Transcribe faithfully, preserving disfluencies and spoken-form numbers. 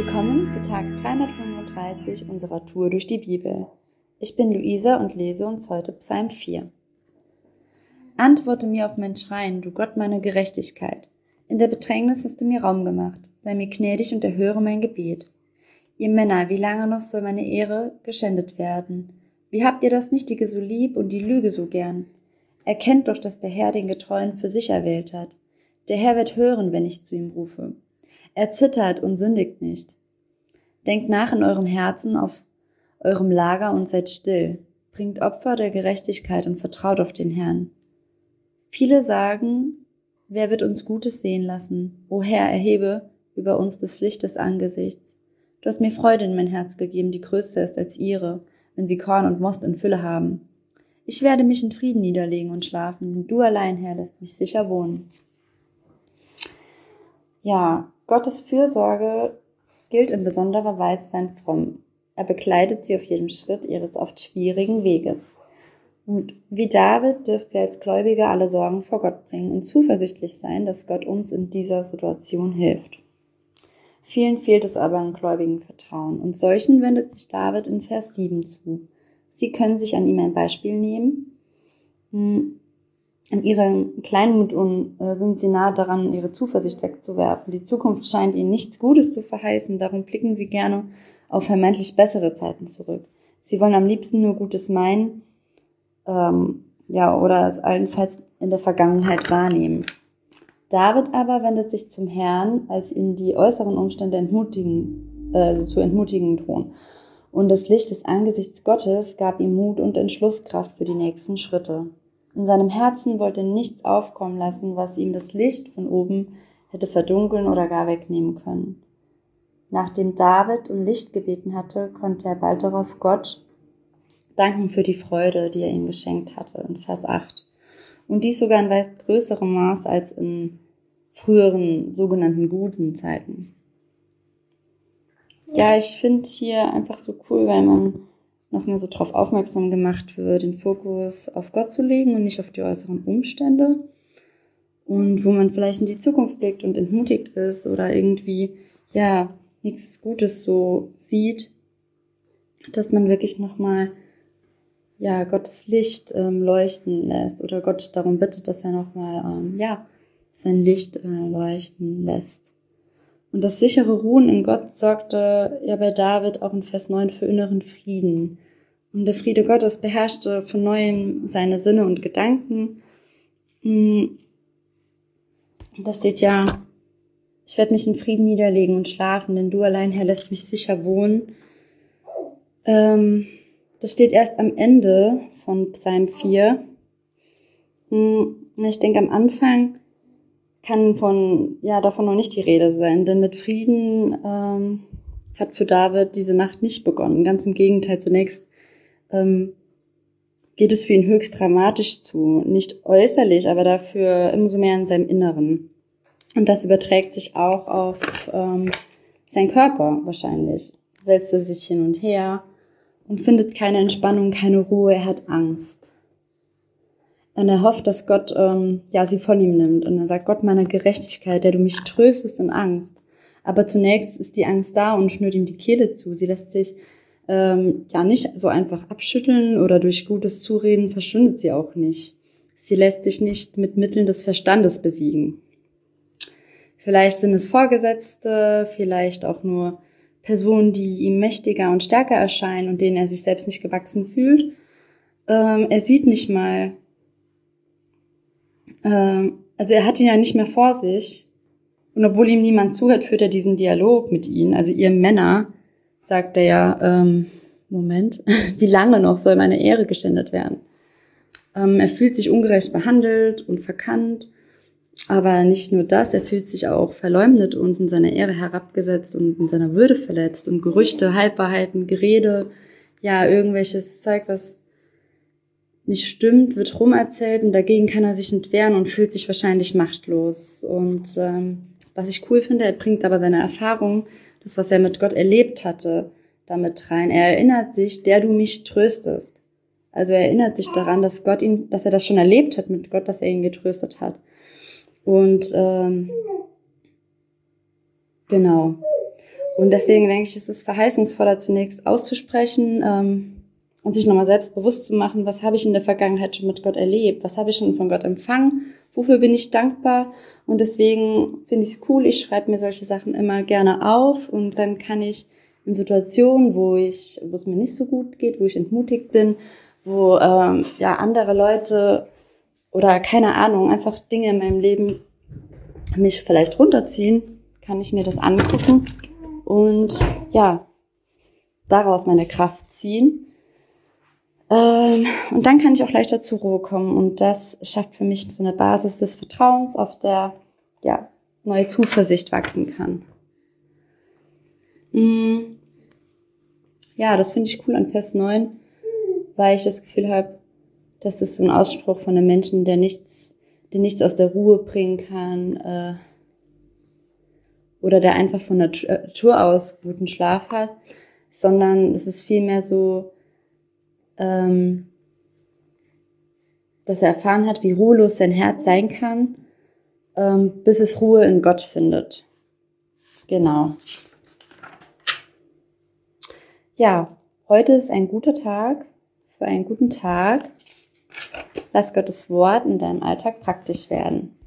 Willkommen zu Tag dreihundertfünfunddreißig unserer Tour durch die Bibel. Ich bin Luisa und lese uns heute Psalm vier. Antworte mir auf mein Schreien, du Gott meiner Gerechtigkeit. In der Bedrängnis hast du mir Raum gemacht. Sei mir gnädig und erhöre mein Gebet. Ihr Männer, wie lange noch soll meine Ehre geschändet werden? Wie habt ihr das Nichtige so lieb und die Lüge so gern? Erkennt doch, dass der Herr den Getreuen für sich erwählt hat. Der Herr wird hören, wenn ich zu ihm rufe. Er zittert und sündigt nicht. Denkt nach in eurem Herzen auf eurem Lager und seid still. Bringt Opfer der Gerechtigkeit und vertraut auf den Herrn. Viele sagen, wer wird uns Gutes sehen lassen? O Herr, erhebe über uns das Licht des Angesichts. Du hast mir Freude in mein Herz gegeben, die größte ist als ihre, wenn sie Korn und Most in Fülle haben. Ich werde mich in Frieden niederlegen und schlafen, denn du allein, Herr, lässt mich sicher wohnen. Ja, Gottes Fürsorge gilt in besonderer Weise sein Fromm. Er begleitet sie auf jedem Schritt ihres oft schwierigen Weges. Und wie David dürfen wir als Gläubige alle Sorgen vor Gott bringen und zuversichtlich sein, dass Gott uns in dieser Situation hilft. Vielen fehlt es aber an gläubigen Vertrauen und solchen wendet sich David in Vers sieben zu. Sie können sich an ihm ein Beispiel nehmen. An ihrem Kleinmut und, äh, sind sie nahe daran, ihre Zuversicht wegzuwerfen. Die Zukunft scheint ihnen nichts Gutes zu verheißen, darum blicken sie gerne auf vermeintlich bessere Zeiten zurück. Sie wollen am liebsten nur Gutes meinen, ähm, ja, oder es allenfalls in der Vergangenheit wahrnehmen. David aber wendet sich zum Herrn, als ihn die äußeren Umstände entmutigen, äh, zu entmutigen drohen. Und das Licht des Angesichts Gottes gab ihm Mut und Entschlusskraft für die nächsten Schritte. In seinem Herzen wollte er nichts aufkommen lassen, was ihm das Licht von oben hätte verdunkeln oder gar wegnehmen können. Nachdem David um Licht gebeten hatte, konnte er bald darauf Gott danken für die Freude, die er ihm geschenkt hatte, in Vers acht. Und dies sogar in weit größerem Maß als in früheren sogenannten guten Zeiten. Ja, ich finde hier einfach so cool, weil man nochmal so darauf aufmerksam gemacht wird, den Fokus auf Gott zu legen und nicht auf die äußeren Umstände. Und wo man vielleicht in die Zukunft blickt und entmutigt ist oder irgendwie, ja, nichts Gutes so sieht, dass man wirklich nochmal, ja, Gottes Licht ähm, leuchten lässt oder Gott darum bittet, dass er nochmal, ähm, ja, sein Licht äh, leuchten lässt. Und das sichere Ruhen in Gott sorgte ja bei David auch in Vers neun für inneren Frieden. Und der Friede Gottes beherrschte von neuem seine Sinne und Gedanken. Da steht ja, ich werde mich in Frieden niederlegen und schlafen, denn du allein, Herr, lässt mich sicher wohnen. Ähm, das steht erst am Ende von Psalm vier. Ich denke, am Anfang kann von, ja, davon noch nicht die Rede sein, denn mit Frieden ähm, hat für David diese Nacht nicht begonnen. Ganz im Gegenteil, zunächst ähm, geht es für ihn höchst dramatisch zu. Nicht äußerlich, aber dafür umso mehr in seinem Inneren. Und das überträgt sich auch auf ähm, seinen Körper wahrscheinlich. Wälzt er sich hin und her und findet keine Entspannung, keine Ruhe, er hat Angst. Und er hofft, dass Gott ähm, ja sie von ihm nimmt. Und er sagt, Gott meiner Gerechtigkeit, der du mich tröstest in Angst. Aber zunächst ist die Angst da und schnürt ihm die Kehle zu. Sie lässt sich ähm, ja nicht so einfach abschütteln oder durch gutes Zureden verschwindet sie auch nicht. Sie lässt sich nicht mit Mitteln des Verstandes besiegen. Vielleicht sind es Vorgesetzte, vielleicht auch nur Personen, die ihm mächtiger und stärker erscheinen und denen er sich selbst nicht gewachsen fühlt. Ähm, er sieht nicht mal, also er hat ihn ja nicht mehr vor sich und obwohl ihm niemand zuhört, führt er diesen Dialog mit ihnen. Also ihr Männer, sagt er ja, ähm, Moment, wie lange noch soll meine Ehre geschändet werden? Ähm, er fühlt sich ungerecht behandelt und verkannt, aber nicht nur das, er fühlt sich auch verleumdet und in seiner Ehre herabgesetzt und in seiner Würde verletzt und Gerüchte, Halbwahrheiten, Gerede, ja, irgendwelches Zeug, was nicht stimmt, wird rumerzählt und dagegen kann er sich nicht wehren und fühlt sich wahrscheinlich machtlos. Und ähm, was ich cool finde, er bringt aber seine Erfahrung, das, was er mit Gott erlebt hatte, damit rein. Er erinnert sich, der du mich tröstest. Also er erinnert sich daran, dass Gott ihn, dass er das schon erlebt hat mit Gott, dass er ihn getröstet hat. Und ähm, genau. Und deswegen denke ich, es ist verheißungsvoller, zunächst auszusprechen ähm, und sich nochmal selbst bewusst zu machen, was habe ich in der Vergangenheit schon mit Gott erlebt, was habe ich schon von Gott empfangen, wofür bin ich dankbar. Und deswegen finde ich es cool, ich schreibe mir solche Sachen immer gerne auf und dann kann ich in Situationen, wo ich, wo es mir nicht so gut geht, wo ich entmutigt bin, wo ähm, ja andere Leute oder keine Ahnung, einfach Dinge in meinem Leben mich vielleicht runterziehen, kann ich mir das angucken und ja, daraus meine Kraft ziehen. Ähm, und dann kann ich auch leichter zur Ruhe kommen und das schafft für mich so eine Basis des Vertrauens, auf der ja neue Zuversicht wachsen kann. Mhm. Ja, das finde ich cool an Vers neun, weil ich das Gefühl habe, dass das so ein Ausspruch von einem Menschen, der nichts, der nichts aus der Ruhe bringen kann, äh, oder der einfach von Natur aus guten Schlaf hat, sondern es ist vielmehr so, ähm, dass er erfahren hat, wie ruhelos sein Herz sein kann, ähm, bis es Ruhe in Gott findet. Genau. Ja, heute ist ein guter Tag für einen guten Tag. Lass Gottes Wort in deinem Alltag praktisch werden.